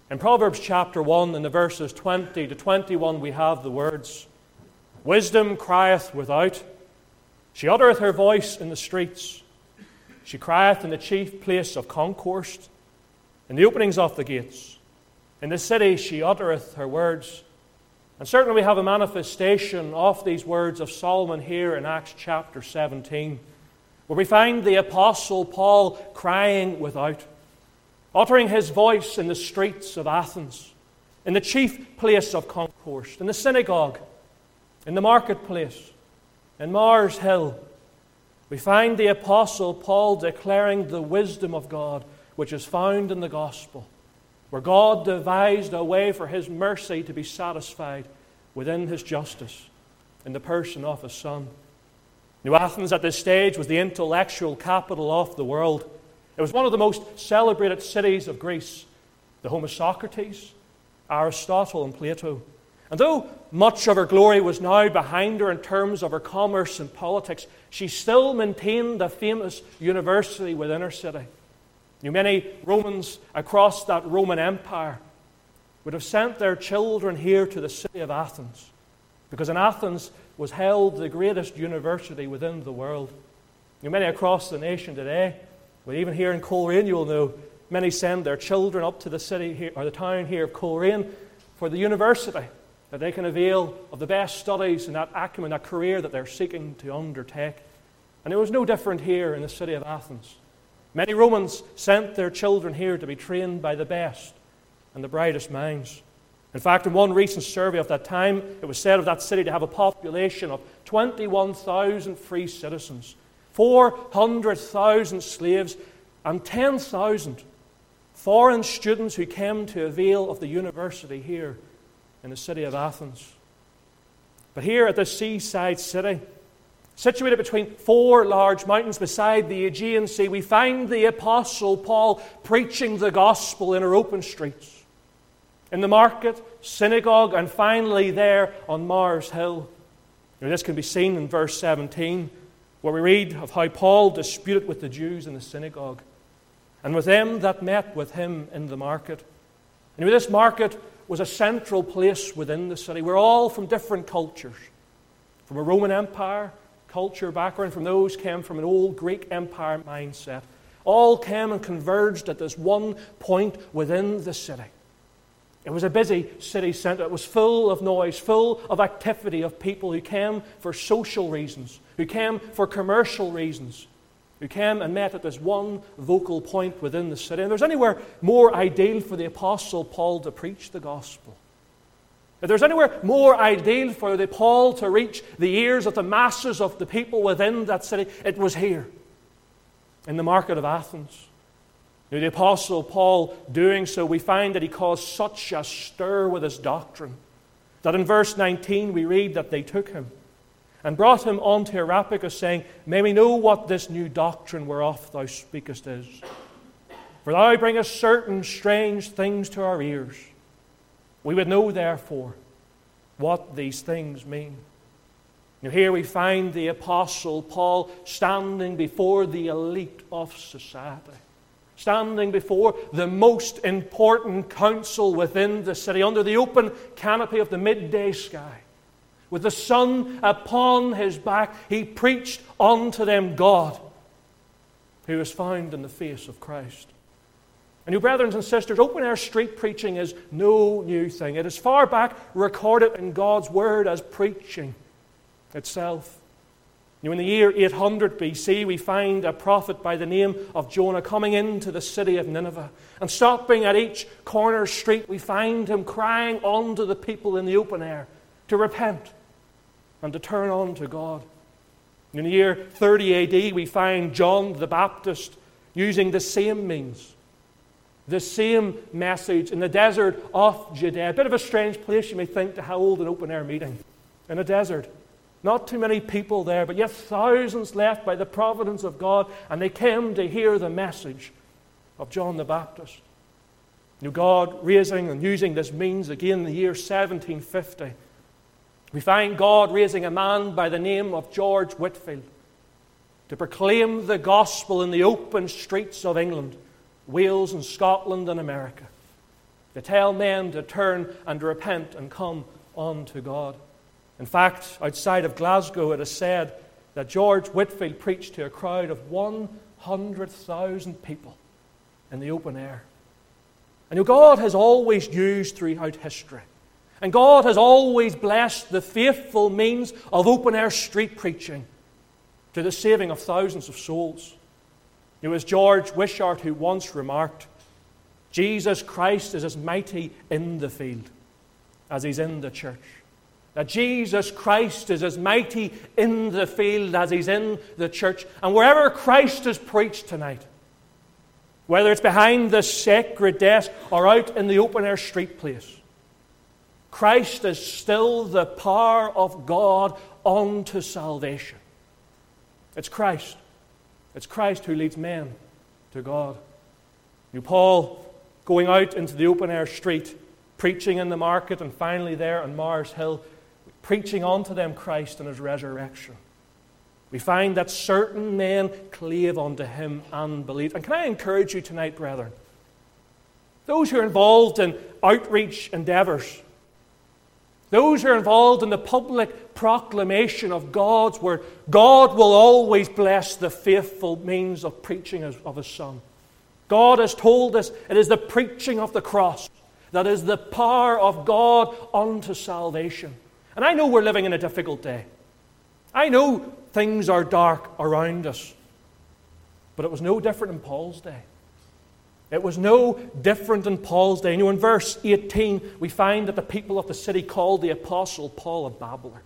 In Proverbs chapter 1, in the verses 20 to 21, we have the words, "Wisdom crieth without. She uttereth her voice in the streets. She crieth in the chief place of concourse, in the openings of the gates. In the city she uttereth her words." And certainly we have a manifestation of these words of Solomon here in Acts chapter 17, where we find the Apostle Paul crying without, uttering his voice in the streets of Athens, in the chief place of concourse, in the synagogue, in the marketplace, in Mars Hill. We find the Apostle Paul declaring the wisdom of God, which is found in the gospel, where God devised a way for His mercy to be satisfied within His justice in the person of His Son. New Athens at this stage was the intellectual capital of the world. It was one of the most celebrated cities of Greece, the home of Socrates, Aristotle, and Plato. And though much of her glory was now behind her in terms of her commerce and politics, she still maintained a famous university within her city. Many Romans across that Roman Empire would have sent their children here to the city of Athens, because in Athens was held the greatest university within the world. Many across the nation today, but even here in Coleraine, you will know, many send their children up to the city here, or the town here of Coleraine, for the university, that they can avail of the best studies and that acumen, that career that they're seeking to undertake. And it was no different here in the city of Athens. Many Romans sent their children here to be trained by the best and the brightest minds. In fact, in one recent survey of that time, it was said of that city to have a population of 21,000 free citizens, 400,000 slaves, and 10,000 foreign students who came to avail of the university here in the city of Athens. But here at this seaside city, situated between four large mountains beside the Aegean Sea, we find the Apostle Paul preaching the gospel in our open streets, in the market, synagogue, and finally there on Mars Hill. Now, this can be seen in verse 17, where we read of how Paul disputed with the Jews in the synagogue, and with them that met with him in the market. And this market was a central place within the city. We're all from different cultures, from a Roman Empire culture background, from those came from an old Greek Empire mindset. All came and converged at this one point within the city. It was a busy city centre. It was full of noise, full of activity of people who came for social reasons, who came for commercial reasons, who came and met at this one vocal point within the city. And there's anywhere more ideal for the Apostle Paul to preach the gospel. If there's anywhere more ideal for the Paul to reach the ears of the masses of the people within that city, it was here, in the market of Athens. Now, the Apostle Paul doing so, we find that he caused such a stir with his doctrine, that in verse 19 we read that they took him and brought him unto Areopagus, saying, "May we know what this new doctrine whereof thou speakest is. For thou bringest certain strange things to our ears. We would know, therefore, what these things mean." Now, here we find the Apostle Paul standing before the elite of society, standing before the most important council within the city, under the open canopy of the midday sky. With the sun upon his back, he preached unto them God, who is found in the face of Christ. And you brethren and sisters, open-air street preaching is no new thing. It is far back recorded in God's Word as preaching itself. In the year 800 BC, we find a prophet by the name of Jonah coming into the city of Nineveh. And stopping at each corner street, we find him crying unto the people in the open air to repent and to turn on to God. In the year 30 AD, we find John the Baptist using the same means, the same message in the desert of Judea. A bit of a strange place, you may think, to hold an open-air meeting in a desert. Not too many people there, but yet thousands left by the providence of God, and they came to hear the message of John the Baptist. God raising and using this means again in the year 1750. We find God raising a man by the name of George Whitefield to proclaim the gospel in the open streets of England, Wales and Scotland and America. to tell men to turn and to repent and come unto God. In fact, outside of Glasgow, it is said that George Whitefield preached to a crowd of 100,000 people in the open air. And God has always used throughout history, and God has always blessed the faithful means of open-air street preaching to the saving of thousands of souls. It was George Wishart who once remarked, Jesus Christ is as mighty in the field as He's in the church. That Jesus Christ is as mighty in the field as He's in the church. And wherever Christ is preached tonight, whether it's behind this sacred desk or out in the open-air street place, Christ is still the power of God unto salvation. It's Christ. It's Christ who leads men to God. Paul, going out into the open-air street, preaching in the market, and finally there on Mars Hill, preaching unto them Christ and His resurrection. We find that certain men clave unto Him and believed. And can I encourage you tonight, brethren, those who are involved in outreach endeavors, those who are involved in the public proclamation of God's Word, God will always bless the faithful means of preaching of His Son. God has told us it is the preaching of the cross that is the power of God unto salvation. And I know we're living in a difficult day. I know things are dark around us. But it was no different in Paul's day. It was no different in Paul's day. In verse 18, we find that the people of the city called the Apostle Paul a babbler.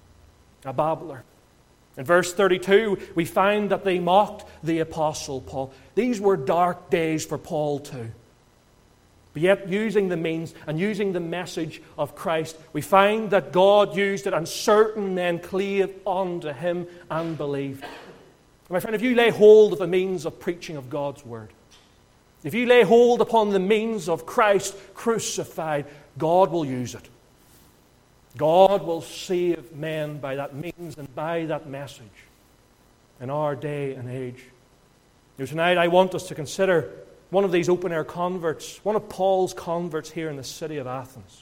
A babbler. In verse 32, we find that they mocked the Apostle Paul. These were dark days for Paul too. But yet, using the means and using the message of Christ, we find that God used it, and certain men clave unto Him and believed. My friend, if you lay hold of the means of preaching of God's Word, if you lay hold upon the means of Christ crucified, God will use it. God will save men by that means and by that message in our day and age. Tonight I want us to consider one of these open-air converts, one of Paul's converts here in the city of Athens,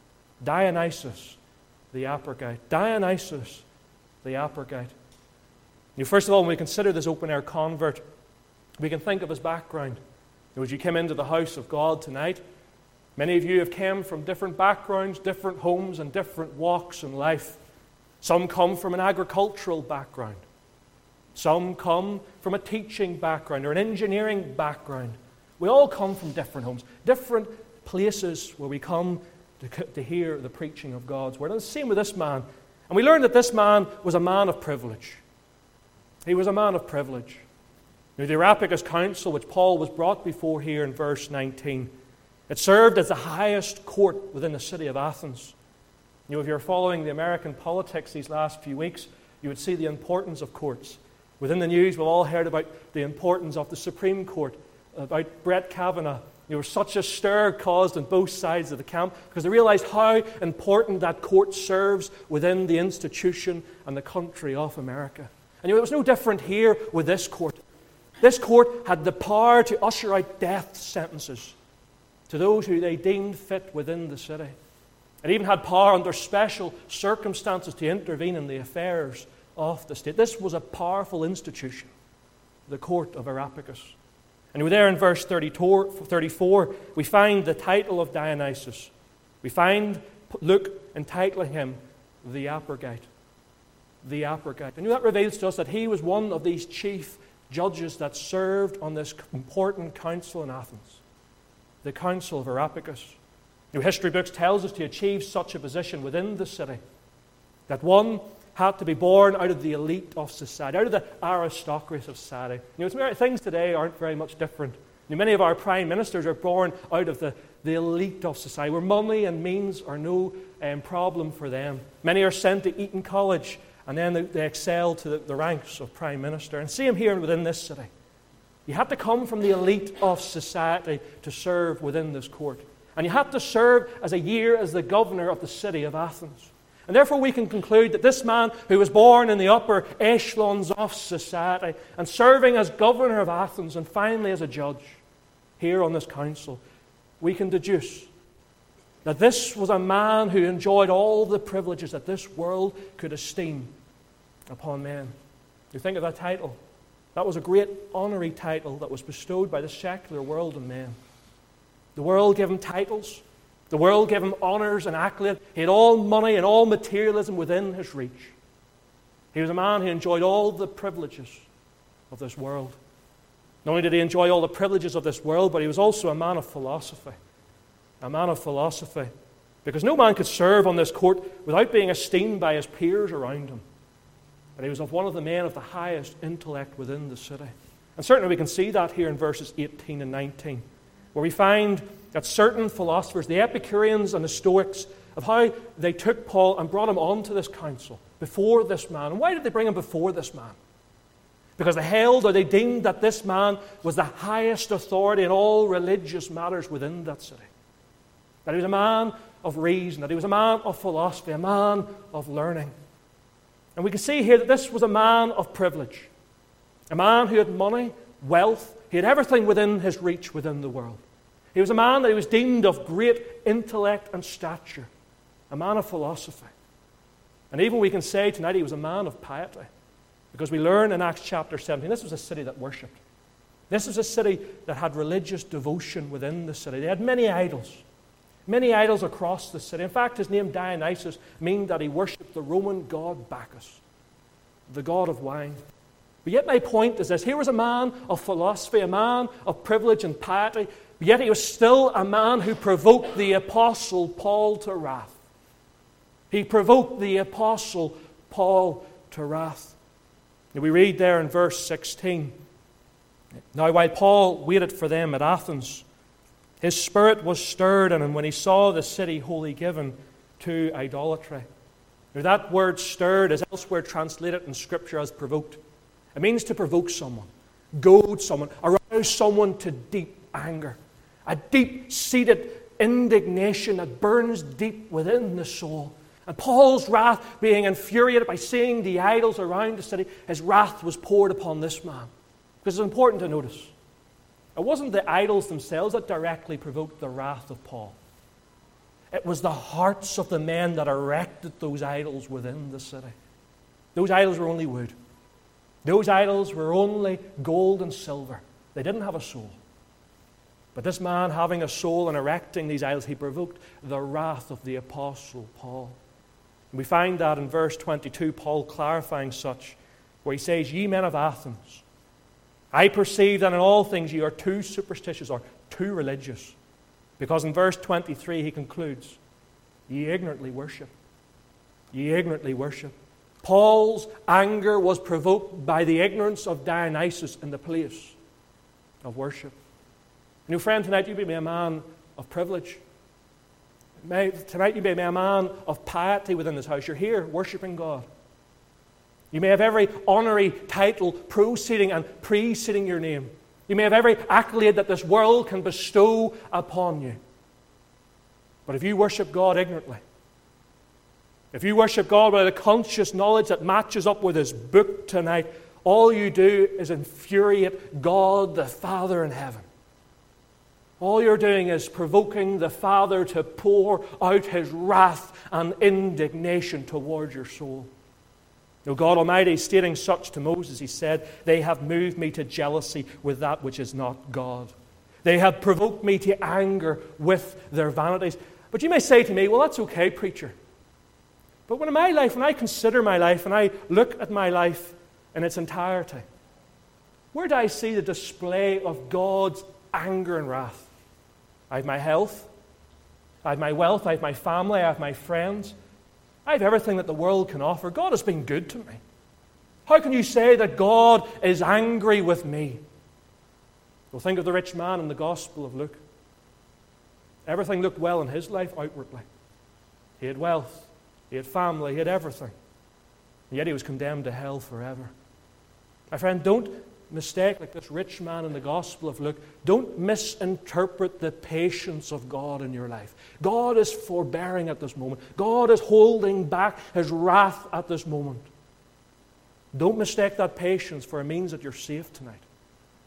Dionysius the Areopagite. Dionysius the Areopagite. First of all, when we consider this open-air convert, we can think of his background. As you came into the house of God tonight, many of you have come from different backgrounds, different homes, and different walks in life. Some come from an agricultural background. Some come from a teaching background or an engineering background. We all come from different homes, different places where we come to hear the preaching of God's Word. And it's the same with this man. And we learn that this man was a man of privilege. He was a man of privilege. The Areopagus Council, which Paul was brought before here in verse 19, it served as the highest court within the city of Athens. If you're following the American politics these last few weeks, you would see the importance of courts. Within the news, we've all heard about the importance of the Supreme Court, about Brett Kavanaugh. There was such a stir caused on both sides of the camp because they realized how important that court serves within the institution and the country of America. And it was no different here with this court. This court had the power to usher out death sentences to those who they deemed fit within the city. It even had power under special circumstances to intervene in the affairs of the state. This was a powerful institution, the court of Areopagus. And there in verse 34, we find the title of Dionysius. We find Luke entitling him the Areopagite. The Areopagite. And that reveals to us that he was one of these chief judges that served on this important council in Athens, the Council of Areopagus. History books tells us to achieve such a position within the city that one had to be born out of the elite of society, out of the aristocracy of society. Things today aren't very much different. Many of our prime ministers are born out of the elite of society, where money and means are no problem for them. Many are sent to Eton College, and then they excel to the ranks of prime minister. And see him here within this city. You had to come from the elite of society to serve within this court. And you had to serve as a year as the governor of the city of Athens. And therefore we can conclude that this man who was born in the upper echelons of society and serving as governor of Athens and finally as a judge here on this council, we can deduce that this was a man who enjoyed all the privileges that this world could esteem upon men. You think of that title. That was a great honorary title that was bestowed by the secular world on men. The world gave him titles. The world gave him honors and accolades. He had all money and all materialism within his reach. He was a man who enjoyed all the privileges of this world. Not only did he enjoy all the privileges of this world, but he was also a man of philosophy. A man of philosophy. Because no man could serve on this court without being esteemed by his peers around him. But he was one of the men of the highest intellect within the city. And certainly we can see that here in verses 18 and 19, where we find that certain philosophers, the Epicureans and the Stoics, of how they took Paul and brought him onto this council before this man. And why did they bring him before this man? Because they held or they deemed that this man was the highest authority in all religious matters within that city. That he was a man of reason, that he was a man of philosophy, a man of learning. And we can see here that this was a man of privilege. A man who had money, wealth, he had everything within his reach within the world. He was a man that he was deemed of great intellect and stature. A man of philosophy. And even we can say tonight he was a man of piety. Because we learn in Acts chapter 17, this was a city that worshipped. This was a city that had religious devotion within the city. They had many idols. Many idols across the city. In fact, his name Dionysus means that he worshipped the Roman god Bacchus, the god of wine. But yet my point is this. Here was a man of philosophy, a man of privilege and piety, but yet he was still a man who provoked the apostle Paul to wrath. He provoked the apostle Paul to wrath. And we read there in verse 16, "Now while Paul waited for them at Athens, his spirit was stirred in him when he saw the city wholly given to idolatry." Now that word stirred is elsewhere translated in Scripture as provoked. It means to provoke someone, goad someone, arouse someone to deep anger. A deep-seated indignation that burns deep within the soul. And Paul's wrath, being infuriated by seeing the idols around the city, his wrath was poured upon this man. Because it's important to notice, it wasn't the idols themselves that directly provoked the wrath of Paul. It was the hearts of the men that erected those idols within the city. Those idols were only wood. Those idols were only gold and silver. They didn't have a soul. But this man, having a soul and erecting these idols, he provoked the wrath of the apostle Paul. And we find that in verse 22, Paul clarifying such, where he says, "Ye men of Athens, I perceive that in all things ye are too superstitious," or too religious. Because in verse 23 he concludes, "Ye ignorantly worship." Ye ignorantly worship. Paul's anger was provoked by the ignorance of Dionysus in the place of worship. And friend, tonight you may be a man of privilege. Tonight you may be a man of piety within this house. You're here worshiping God. You may have every honorary title proceeding and preceding your name. You may have every accolade that this world can bestow upon you. But if you worship God ignorantly, if you worship God with a conscious knowledge that matches up with His book tonight, all you do is infuriate God the Father in heaven. All you're doing is provoking the Father to pour out His wrath and indignation toward your soul. Now, God Almighty, stating such to Moses, He said, "They have moved me to jealousy with that which is not God. They have provoked me to anger with their vanities." But you may say to me, "Well, that's okay, preacher. But when I consider my life and I look at my life in its entirety, where do I see the display of God's anger and wrath? I have my health, I have my wealth, I have my family, I have my friends. I have everything that the world can offer. God has been good to me. How can you say that God is angry with me?" Well, think of the rich man in the Gospel of Luke. Everything looked well in his life outwardly. He had wealth, he had family, he had everything. And yet he was condemned to hell forever. My friend, don't mistake, like this rich man in the Gospel of Luke, don't misinterpret the patience of God in your life. God is forbearing at this moment. God is holding back His wrath at this moment. Don't mistake that patience for a means that you're safe tonight.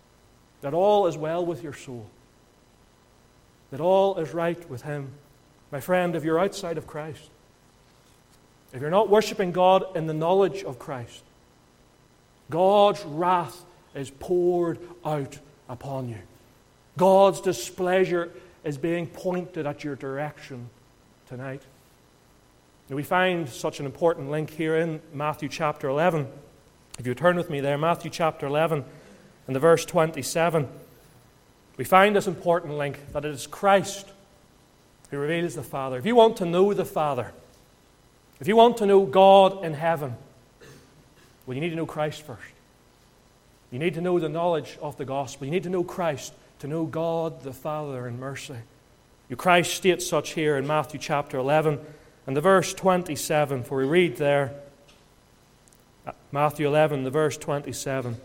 That all is well with your soul. That all is right with Him. My friend, if you're outside of Christ, if you're not worshiping God in the knowledge of Christ, God's wrath is poured out upon you. God's displeasure is being pointed at your direction tonight. And we find such an important link here in Matthew chapter 11. If you turn with me there, Matthew chapter 11 and the verse 27, we find this important link that it is Christ who reveals the Father. If you want to know the Father, if you want to know God in heaven, well, you need to know Christ first. You need to know the knowledge of the gospel. You need to know Christ to know God the Father in mercy. Christ states such here in Matthew chapter 11 and the verse 27, for we read there, Matthew 11, the verse 27,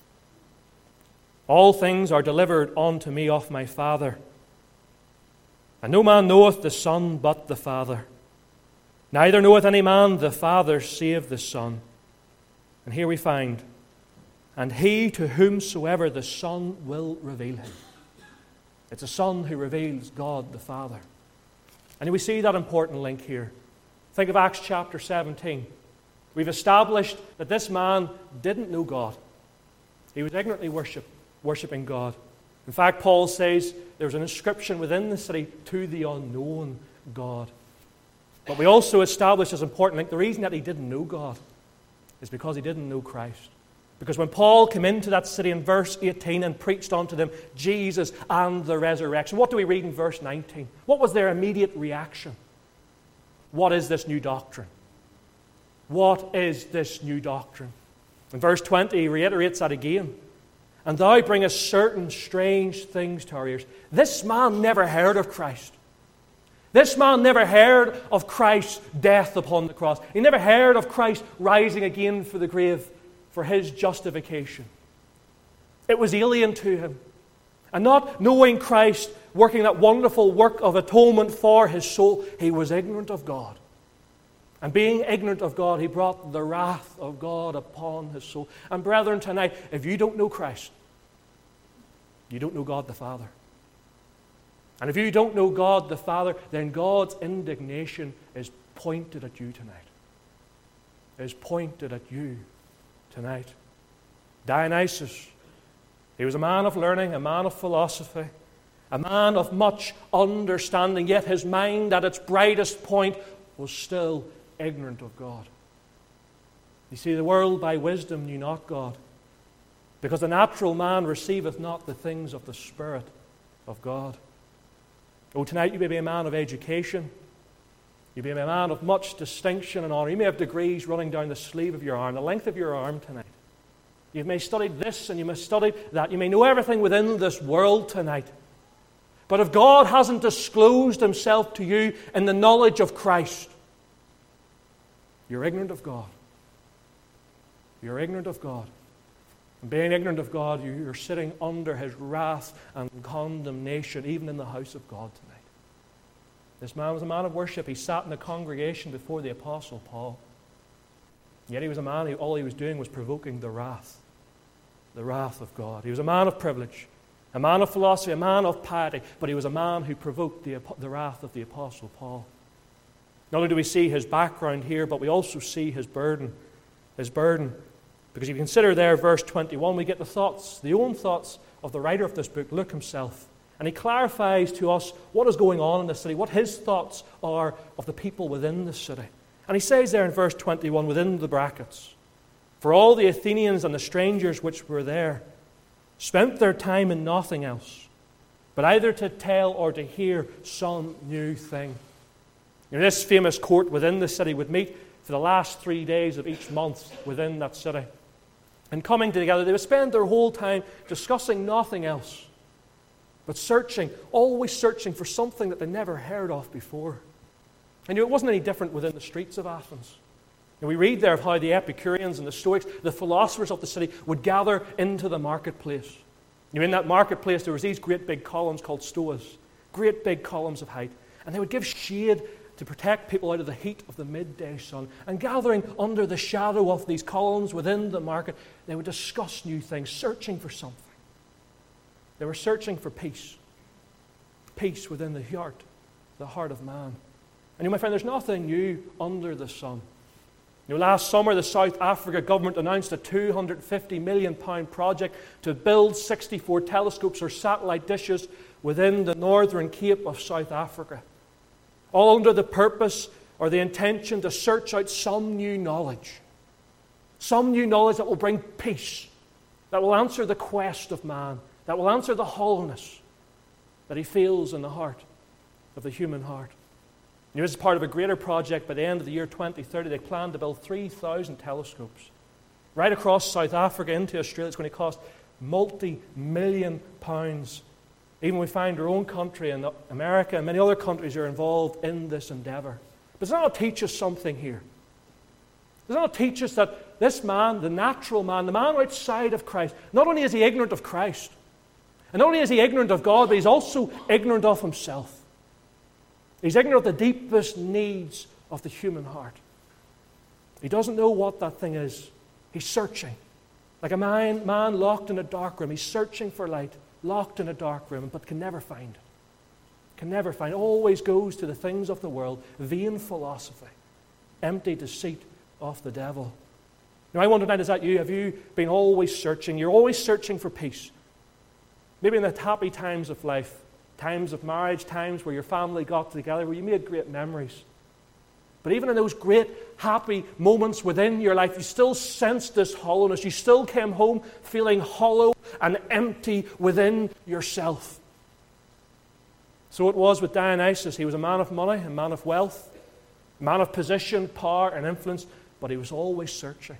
all things are delivered unto me of my Father, and no man knoweth the Son but the Father. Neither knoweth any man the Father save the Son. And here we find, and he to whomsoever the Son will reveal him. It's the Son who reveals God the Father. And we see that important link here. Think of Acts chapter 17. We've established that this man didn't know God. He was ignorantly worshipping God. In fact, Paul says there was an inscription within the city, to the unknown God. But we also established as important link, the reason that he didn't know God is because he didn't know Christ. Because when Paul came into that city in verse 18 and preached unto them Jesus and the resurrection, what do we read in verse 19? What was their immediate reaction? What is this new doctrine? What is this new doctrine? In verse 20, he reiterates that again. And thou bringest certain strange things to our ears. This man never heard of Christ. This man never heard of Christ's death upon the cross. He never heard of Christ rising again for the grave for his justification. It was alien to him. And not knowing Christ, working that wonderful work of atonement for his soul, he was ignorant of God. And being ignorant of God, he brought the wrath of God upon his soul. And brethren, tonight, if you don't know Christ, you don't know God the Father. And if you don't know God the Father, then God's indignation is pointed at you tonight. Is pointed at you tonight. Dionysius, he was a man of learning, a man of philosophy, a man of much understanding, yet his mind at its brightest point was still ignorant of God. You see, the world by wisdom knew not God, because the natural man receiveth not the things of the Spirit of God. Oh, tonight you may be a man of education. You may be a man of much distinction and honor. You may have degrees running down the sleeve of your arm, the length of your arm tonight. You may study this and you may study that. You may know everything within this world tonight. But if God hasn't disclosed himself to you in the knowledge of Christ, you're ignorant of God. You're ignorant of God. And being ignorant of God, you're sitting under his wrath and condemnation, even in the house of God tonight. This man was a man of worship. He sat in the congregation before the Apostle Paul. Yet he was a man who all he was doing was provoking the wrath of God. He was a man of privilege, a man of philosophy, a man of piety, but he was a man who provoked the wrath of the Apostle Paul. Not only do we see his background here, but we also see his burden. His burden. Because if you consider there verse 21, we get the own thoughts of the writer of this book, Luke himself. And he clarifies to us what is going on in the city, what his thoughts are of the people within the city. And he says there in verse 21, within the brackets, for all the Athenians and the strangers which were there spent their time in nothing else, but either to tell or to hear some new thing. You know, this famous court within the city would meet for the last 3 days of each month within that city. And coming together, they would spend their whole time discussing nothing else, but searching, always searching for something that they never heard of before. And it wasn't any different within the streets of Athens. And we read there of how the Epicureans and the Stoics, the philosophers of the city, would gather into the marketplace. In that marketplace, there was these great big columns called stoas, great big columns of height. And they would give shade to protect people out of the heat of the midday sun. And gathering under the shadow of these columns within the market, they would discuss new things, searching for something. They were searching for peace. Peace within the heart the heart of man. And my friend, there's nothing new under the sun. Last summer, the South Africa government announced a £250 million project to build 64 telescopes or satellite dishes within the Northern Cape of South Africa, all under the purpose or the intention to search out some new knowledge that will bring peace, that will answer the quest of man, that will answer the hollowness that he feels in the heart of the human heart. This is part of a greater project. By the end of the year 2030, they plan to build 3,000 telescopes right across South Africa into Australia. It's going to cost multi-million pounds. Even we find our own country and America and many other countries are involved in this endeavor. But does that not teach us something here? Does that not teach us that this man, the natural man, the man outside of Christ, not only is he ignorant of Christ, and not only is he ignorant of God, but he's also ignorant of himself. He's ignorant of the deepest needs of the human heart. He doesn't know what that thing is. He's searching. Like a man locked in a dark room. He's searching for light, locked in a dark room, but can never find it. Can never find it. Always goes to the things of the world, vain philosophy, empty deceit of the devil. Now I wonder tonight, is that you? Have you been always searching? You're always searching for peace. Maybe in the happy times of life, times of marriage, times where your family got together, where you made great memories. But even in those great, happy moments within your life, you still sense this hollowness. You still came home feeling hollow and empty within yourself. So it was with Dionysus. He was a man of money, a man of wealth, a man of position, power, and influence, but he was always searching.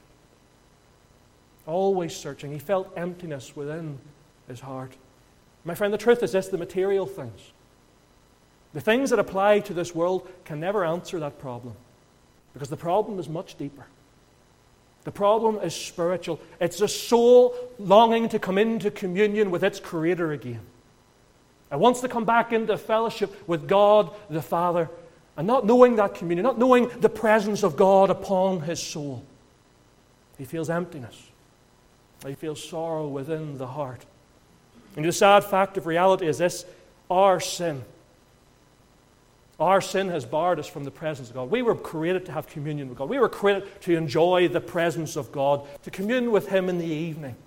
Always searching. He felt emptiness within his heart. My friend, the truth is this: the material things, the things that apply to this world, can never answer that problem, because the problem is much deeper. The problem is spiritual. It's the soul longing to come into communion with its Creator again. It wants to come back into fellowship with God the Father, and not knowing that communion, not knowing the presence of God upon his soul. He feels emptiness. He feels sorrow within the heart. And the sad fact of reality is this: our sin has barred us from the presence of God. We were created to have communion with God. We were created to enjoy the presence of God, to commune with Him in the evening.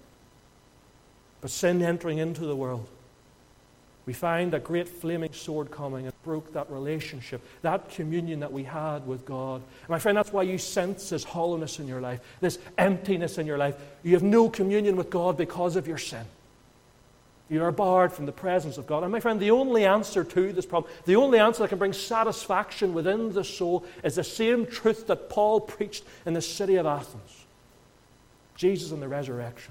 But sin entering into the world, we find that great flaming sword coming and broke that relationship, that communion that we had with God. And my friend, that's why you sense this hollowness in your life, this emptiness in your life. You have no communion with God because of your sin. You are barred from the presence of God. And my friend, the only answer to this problem, the only answer that can bring satisfaction within the soul, is the same truth that Paul preached in the city of Athens: Jesus and the resurrection.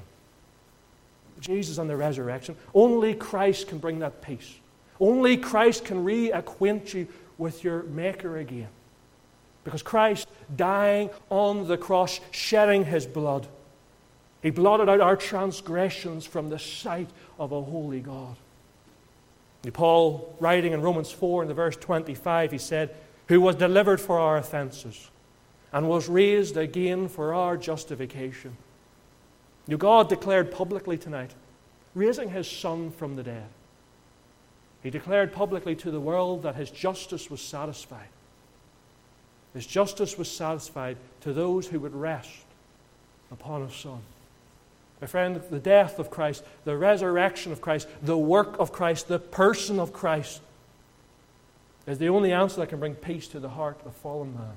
Jesus and the resurrection. Only Christ can bring that peace. Only Christ can reacquaint you with your Maker again. Because Christ, dying on the cross, shedding His blood, He blotted out our transgressions from the sight of a holy God. And Paul, writing in Romans 4 in the verse 25, he said, "Who was delivered for our offenses and was raised again for our justification." God declared publicly tonight, raising His Son from the dead. He declared publicly to the world that His justice was satisfied. His justice was satisfied to those who would rest upon His Son. My friend, the death of Christ, the resurrection of Christ, the work of Christ, the person of Christ is the only answer that can bring peace to the heart of fallen man.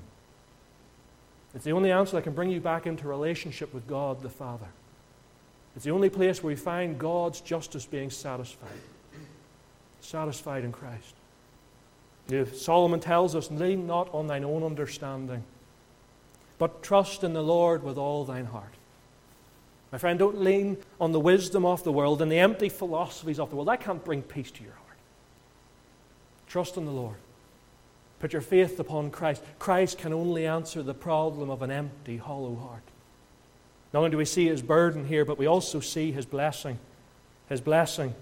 It's the only answer that can bring you back into relationship with God the Father. It's the only place where we find God's justice being satisfied. Satisfied in Christ. Solomon tells us, "Lean not on thine own understanding, but trust in the Lord with all thine heart." My friend, don't lean on the wisdom of the world and the empty philosophies of the world. That can't bring peace to your heart. Trust in the Lord. Put your faith upon Christ. Christ can only answer the problem of an empty, hollow heart. Not only do we see His burden here, but we also see His blessing. His blessing.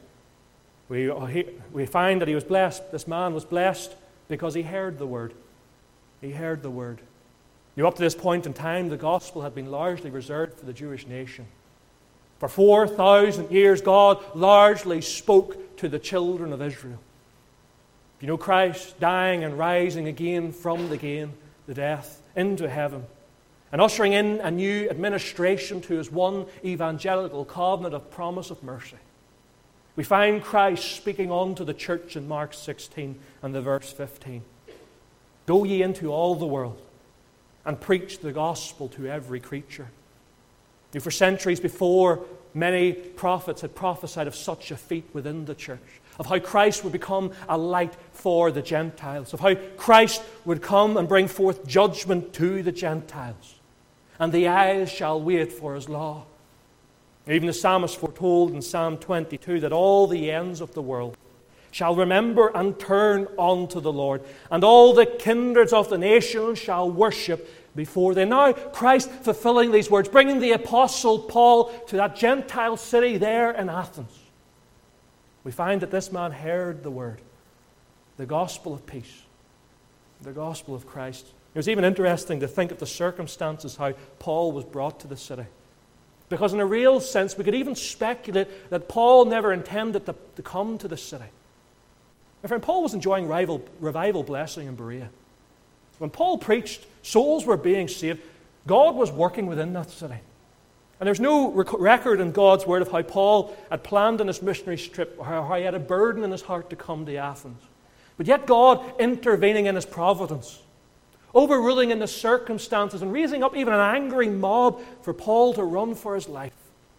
We find that he was blessed. This man was blessed because he heard the word. He heard the word. Up to this point in time, the gospel had been largely reserved for the Jewish nation. For 4,000 years, God largely spoke to the children of Israel. You know Christ dying and rising again from the death into heaven, and ushering in a new administration to His one evangelical covenant of promise of mercy. We find Christ speaking on to the church in Mark 16 and the verse 15. Go ye into all the world and preach the gospel to every creature. Now, for centuries before, many prophets had prophesied of such a feat within the church, of how Christ would become a light for the Gentiles, of how Christ would come and bring forth judgment to the Gentiles, and the eyes shall wait for His law. Even the psalmist foretold in Psalm 22 that all the ends of the world shall remember and turn unto the Lord, and all the kindreds of the nations shall worship before them. Now Christ fulfilling these words, bringing the Apostle Paul to that Gentile city there in Athens. We find that this man heard the word, the gospel of peace, the gospel of Christ. It was even interesting to think of the circumstances how Paul was brought to the city. Because in a real sense, we could even speculate that Paul never intended to come to the city. My friend, Paul was enjoying revival blessing in Berea. When Paul preached, souls were being saved. God was working within that city. And there's no record in God's Word of how Paul had planned on his missionary trip, or how he had a burden in his heart to come to Athens. But yet God intervening in His providence, overruling in the circumstances, and raising up even an angry mob for Paul to run for his life.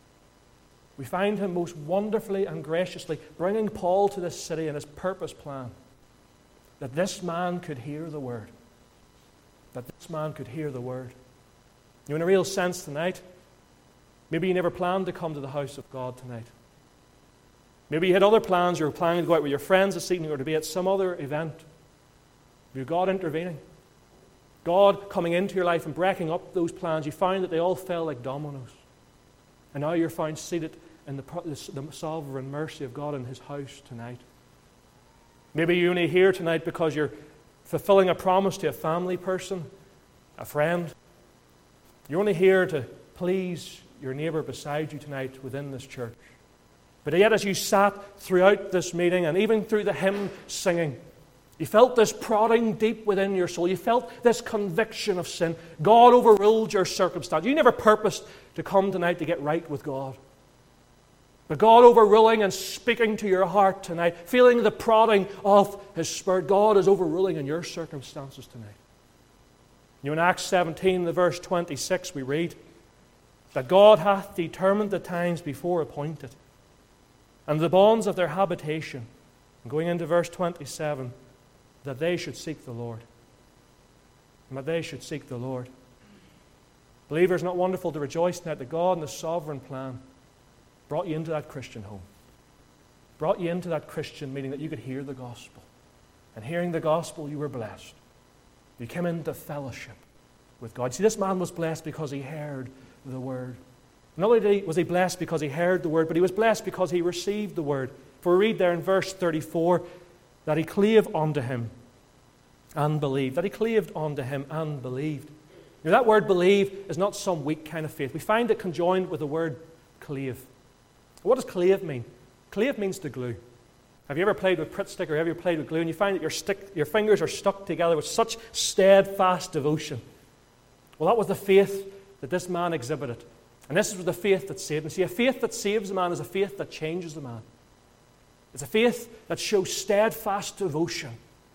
We find Him most wonderfully and graciously bringing Paul to this city in His purpose plan, that this man could hear the Word. That this man could hear the Word. You know, in a real sense tonight, maybe you never planned to come to the house of God tonight. Maybe you had other plans. You were planning to go out with your friends this evening or to be at some other event. But God intervening, God coming into your life and breaking up those plans, you found that they all fell like dominoes. And now you're found seated in the sovereign mercy of God in His house tonight. Maybe you're only here tonight because you're fulfilling a promise to a family person, a friend. You're only here to please your neighbour beside you tonight within this church. But yet as you sat throughout this meeting and even through the hymn singing, you felt this prodding deep within your soul. You felt this conviction of sin. God overruled your circumstance. You never purposed to come tonight to get right with God. But God overruling and speaking to your heart tonight, feeling the prodding of His Spirit, God is overruling in your circumstances tonight. You know, in Acts 17, the verse 26, we read that God hath determined the times before appointed, and the bonds of their habitation. And going into verse 27, that they should seek the Lord. And that they should seek the Lord. Believers, not wonderful to rejoice tonight that God in His sovereign plan brought you into that Christian home. Brought you into that Christian meeting that you could hear the gospel. And hearing the gospel, you were blessed. You came into fellowship with God. See, this man was blessed because he heard the word. Not only was he blessed because he heard the word, but he was blessed because he received the word. For we read there in verse 34 that he clave unto Him and believed. That he claved unto Him and believed. Now, that word believe is not some weak kind of faith. We find it conjoined with the word clave. What does clave mean? Clave means to glue. Have you ever played with Pritt stick or have you ever played with glue and you find that your fingers are stuck together with such steadfast devotion? Well, that was the faith that this man exhibited. And this is the faith that saved him. See, a faith that saves a man is a faith that changes the man. It's a faith that shows steadfast devotion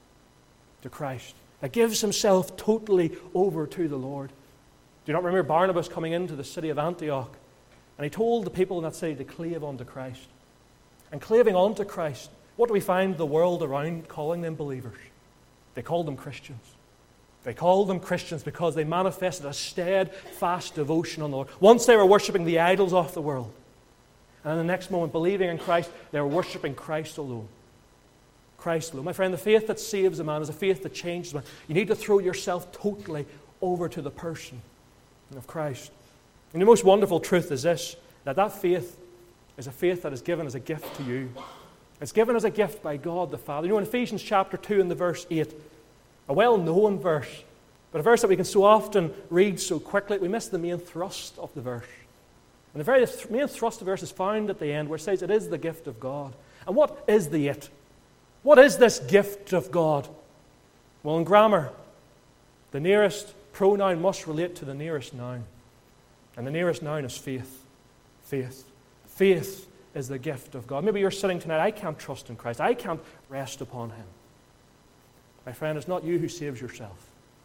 to Christ, that gives himself totally over to the Lord. Do you not remember Barnabas coming into the city of Antioch? And he told the people in that city to clave unto Christ. And claving unto Christ, what do we find the world around calling them believers? They called them Christians. They called them Christians because they manifested a steadfast devotion on the Lord. Once they were worshipping the idols of the world. And in the next moment, believing in Christ, they were worshipping Christ alone. Christ alone. My friend, the faith that saves a man is a faith that changes a man. You need to throw yourself totally over to the person of Christ. And the most wonderful truth is this, that faith is a faith that is given as a gift to you. It's given as a gift by God the Father. You know, in Ephesians chapter 2 and the verse 8, a well-known verse, but a verse that we can so often read so quickly, we miss the main thrust of the verse. And the very main thrust of the verse is found at the end where it says it is the gift of God. And what is the it? What is this gift of God? Well, in grammar, the nearest pronoun must relate to the nearest noun. And the nearest noun is faith. Faith. Faith is the gift of God. Maybe you're sitting tonight, I can't trust in Christ. I can't rest upon Him. My friend, it's not you who saves yourself.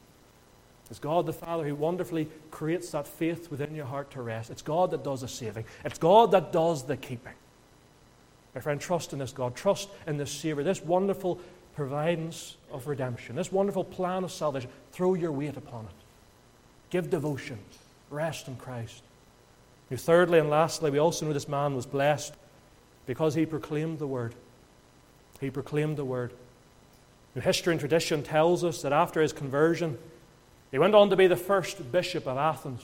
It's God the Father who wonderfully creates that faith within your heart to rest. It's God that does the saving. It's God that does the keeping. My friend, trust in this God. Trust in this Savior, this wonderful providence of redemption, this wonderful plan of salvation. Throw your weight upon it. Give devotion. Rest in Christ. Now, thirdly and lastly, we also know this man was blessed because he proclaimed the Word. He proclaimed the Word. Now, history and tradition tells us that after his conversion, he went on to be the first bishop of Athens.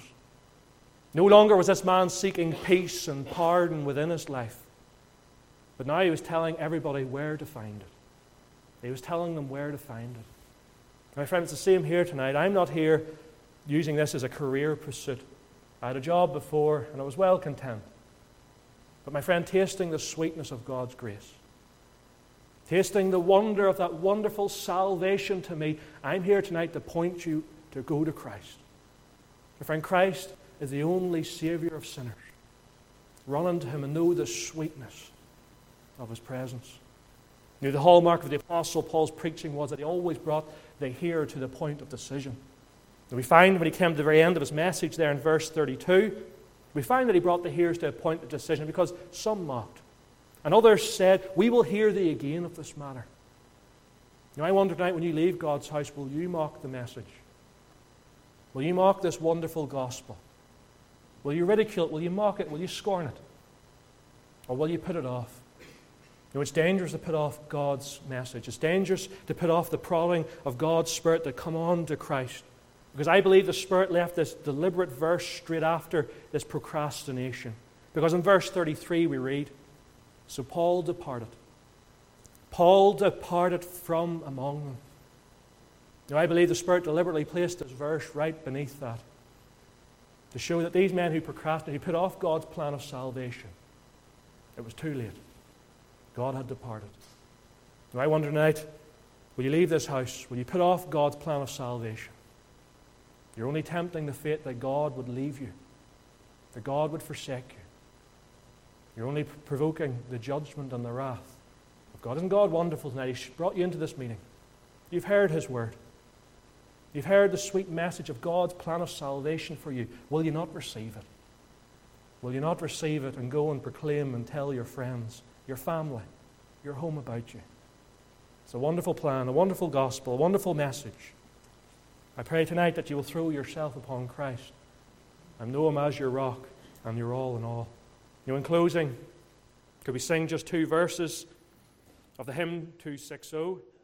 No longer was this man seeking peace and pardon within his life, but now he was telling everybody where to find it. He was telling them where to find it. My friend, it's the same here tonight. I'm not here using this as a career pursuit. I had a job before and I was well content. But my friend, tasting the sweetness of God's grace, tasting the wonder of that wonderful salvation to me, I'm here tonight to point you to go to Christ. My friend, Christ is the only Savior of sinners. Run unto Him and know the sweetness of His presence. You know, the hallmark of the Apostle Paul's preaching was that he always brought the hearer to the point of decision. And we find when he came to the very end of his message there in verse 32, we find that he brought the hearers to a point of decision because some mocked. And others said, we will hear thee again of this matter. Now I wonder tonight, when you leave God's house, will you mock the message? Will you mock this wonderful gospel? Will you ridicule it? Will you mock it? Will you scorn it? Or will you put it off? You know, it's dangerous to put off God's message. It's dangerous to put off the prodding of God's Spirit to come on to Christ. Because I believe the Spirit left this deliberate verse straight after this procrastination. Because in verse 33 we read, so Paul departed. Paul departed from among them. Now I believe the Spirit deliberately placed this verse right beneath that to show that these men who procrastinated, who put off God's plan of salvation, it was too late. God had departed. Now I wonder tonight, will you leave this house? Will you put off God's plan of salvation? You're only tempting the fate that God would leave you, that God would forsake you. You're only provoking the judgment and the wrath of God. Isn't God wonderful tonight? He brought you into this meeting. You've heard His word. You've heard the sweet message of God's plan of salvation for you. Will you not receive it? Will you not receive it and go and proclaim and tell your friends, your family, your home about you? It's a wonderful plan, a wonderful gospel, a wonderful message. I pray tonight that you will throw yourself upon Christ and know Him as your rock and your all in all. You know, in closing, could we sing just two verses of the hymn 260?